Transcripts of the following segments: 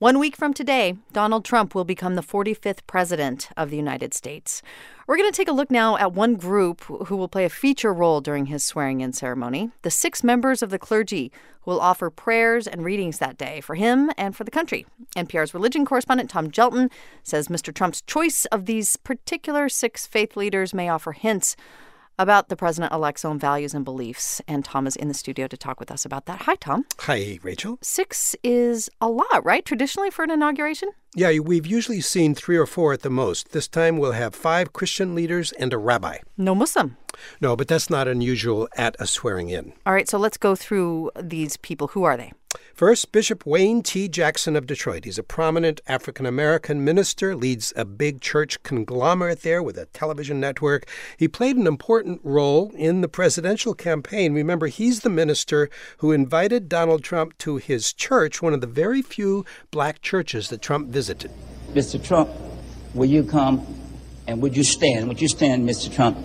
1 week from today, Donald Trump will become the 45th president of the United States. We're going to take a look now at one group who will play a feature role during his swearing-in ceremony, the 6 members of the clergy who will offer prayers and readings that day for him and for the country. NPR's religion correspondent Tom Gelton says Mr. Trump's choice of these particular 6 faith leaders may offer hints about the president-elect's own values and beliefs. And Tom is in the studio to talk with us about that. Hi, Tom. Hi, Rachel. 6 is a lot, right? Traditionally for an inauguration? Yeah, we've usually seen 3 or 4 at the most. This time we'll have 5 Christian leaders and a rabbi. No Muslim. No, but that's not unusual at a swearing-in. All right, so let's go through these people. Who are they? First, Bishop Wayne T. Jackson of Detroit. He's a prominent African-American minister, leads a big church conglomerate there with a television network. He played an important role in the presidential campaign. Remember, he's the minister who invited Donald Trump to his church, one of the very few black churches that Trump visited. Mr. Trump, will you come and would you stand? Would you stand, Mr. Trump?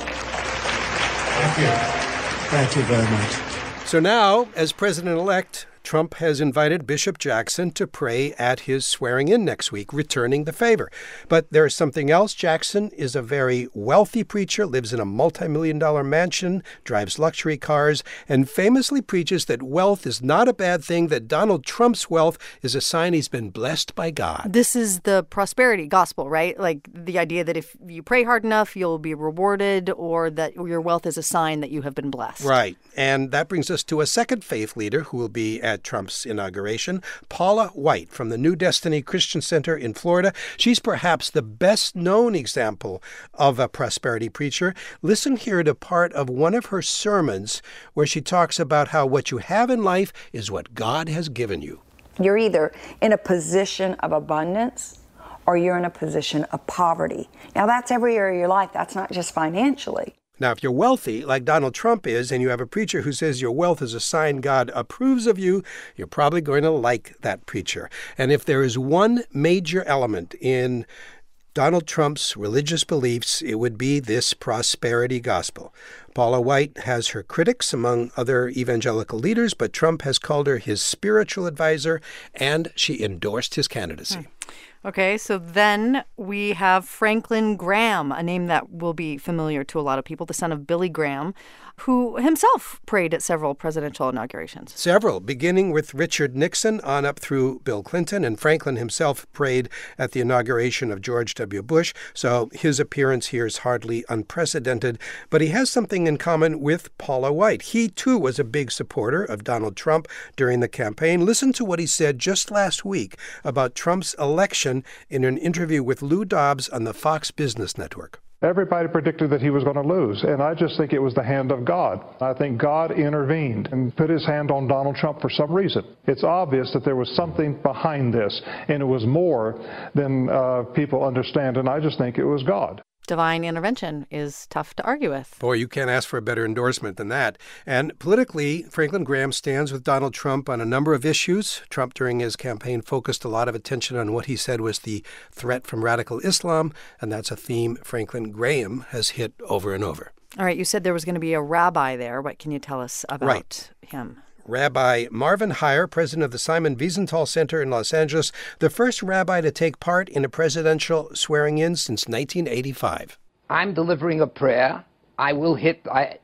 Thank you. Thank you very much. So now, as president-elect, Trump has invited Bishop Jackson to pray at his swearing-in next week, returning the favor. But there's something else. Jackson is a very wealthy preacher, lives in a multi-million-dollar mansion, drives luxury cars, and famously preaches that wealth is not a bad thing, that Donald Trump's wealth is a sign he's been blessed by God. This is the prosperity gospel, right? Like the idea that if you pray hard enough, you'll be rewarded, or that your wealth is a sign that you have been blessed. Right. And that brings us to a second faith leader who will be at Trump's inauguration, Paula White from the New Destiny Christian Center in Florida. She's perhaps the best-known example of a prosperity preacher. Listen here to part of one of her sermons where she talks about how what you have in life is what God has given you. You're either in a position of abundance or you're in a position of poverty. Now, that's every area of your life. That's not just financially. Now, if you're wealthy, like Donald Trump is, and you have a preacher who says your wealth is a sign God approves of you, you're probably going to like that preacher. And if there is one major element in Donald Trump's religious beliefs, it would be this prosperity gospel. Paula White has her critics among other evangelical leaders, but Trump has called her his spiritual advisor, and she endorsed his candidacy. Okay, so then we have Franklin Graham, a name that will be familiar to a lot of people, the son of Billy Graham, who himself prayed at several presidential inaugurations. Several, beginning with Richard Nixon on up through Bill Clinton, and Franklin himself prayed at the inauguration of George W. Bush, so his appearance here is hardly unprecedented. But he has something in common with Paula White. He, too, was a big supporter of Donald Trump during the campaign. Listen to what he said just last week about Trump's election in an interview with Lou Dobbs on the Fox Business Network. Everybody predicted that he was going to lose, and I just think it was the hand of God. I think God intervened and put his hand on Donald Trump for some reason. It's obvious that there was something behind this, and it was more than people understand, and I just think it was God. Divine intervention is tough to argue with. Boy, you can't ask for a better endorsement than that. And politically, Franklin Graham stands with Donald Trump on a number of issues. Trump, during his campaign, focused a lot of attention on what he said was the threat from radical Islam, and that's a theme Franklin Graham has hit over and over. All right, you said there was going to be a rabbi there. What can you tell us about him? Rabbi Marvin Hier, president of the Simon Wiesenthal Center in Los Angeles, the first rabbi to take part in a presidential swearing-in since 1985. I'm delivering a prayer. I will hit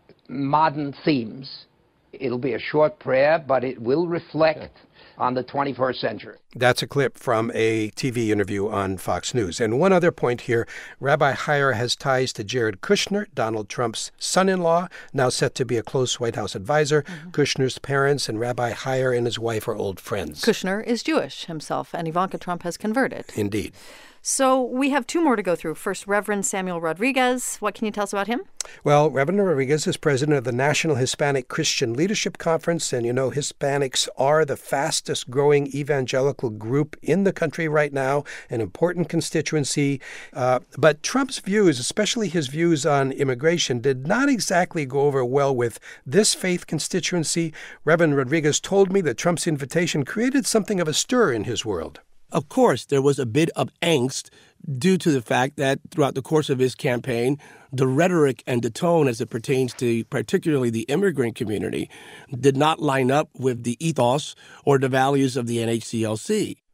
modern themes. It'll be a short prayer, but it will reflect on the 21st century. That's a clip from a TV interview on Fox News. And one other point here, Rabbi Hier has ties to Jared Kushner, Donald Trump's son-in-law, now set to be a close White House advisor. Kushner's parents and Rabbi Hier and his wife are old friends. Kushner is Jewish himself, and Ivanka Trump has converted. Indeed. So we have 2 more to go through. First, Reverend Samuel Rodriguez. What can you tell us about him? Well, Reverend Rodriguez is president of the National Hispanic Christian Leadership Conference. And, you know, Hispanics are the fastest growing evangelical group in the country right now, an important constituency. But Trump's views, especially his views on immigration, did not exactly go over well with this faith constituency. Reverend Rodriguez told me that Trump's invitation created something of a stir in his world. Of course, there was a bit of angst due to the fact that throughout the course of his campaign, the rhetoric and the tone as it pertains to particularly the immigrant community did not line up with the ethos or the values of the NHCLC.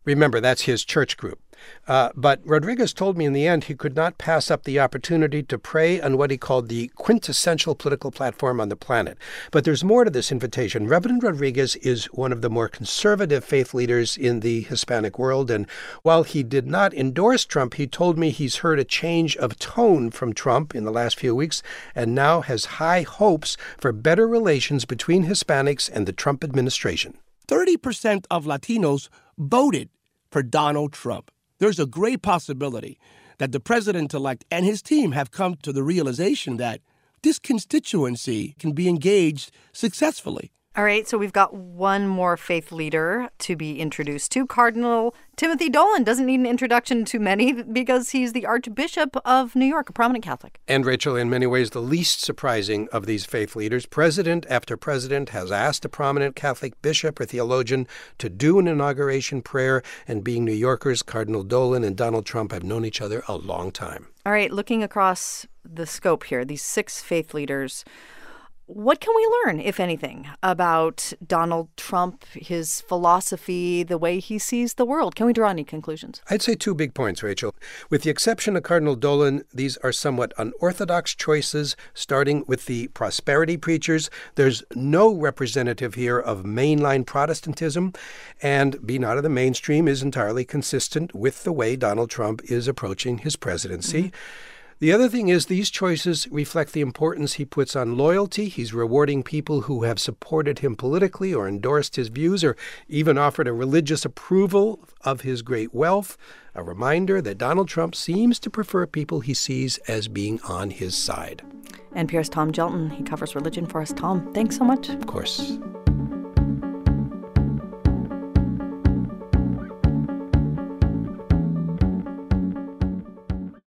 Remember, that's his church group. But Rodriguez told me in the end he could not pass up the opportunity to pray on what he called the quintessential political platform on the planet. But there's more to this invitation. Reverend Rodriguez is one of the more conservative faith leaders in the Hispanic world. And while he did not endorse Trump, he told me he's heard a change of tone from Trump in the last few weeks and now has high hopes for better relations between Hispanics and the Trump administration. 30% of Latinos voted for Donald Trump. There's a great possibility that the president-elect and his team have come to the realization that this constituency can be engaged successfully. All right, so we've got one more faith leader to be introduced to. Cardinal Timothy Dolan doesn't need an introduction to many because he's the Archbishop of New York, a prominent Catholic. And, Rachel, in many ways, the least surprising of these faith leaders. President after president has asked a prominent Catholic bishop or theologian to do an inauguration prayer. And being New Yorkers, Cardinal Dolan and Donald Trump have known each other a long time. All right, looking across the scope here, these 6 faith leaders, what can we learn, if anything, about Donald Trump, his philosophy, the way he sees the world? Can we draw any conclusions? I'd say 2 big points, Rachel. With the exception of Cardinal Dolan, these are somewhat unorthodox choices, starting with the prosperity preachers. There's no representative here of mainline Protestantism, and being out of the mainstream is entirely consistent with the way Donald Trump is approaching his presidency. Mm-hmm. The other thing is these choices reflect the importance he puts on loyalty. He's rewarding people who have supported him politically or endorsed his views or even offered a religious approval of his great wealth. A reminder that Donald Trump seems to prefer people he sees as being on his side. NPR's Tom Gjelten. He covers religion for us. Tom, thanks so much. Of course.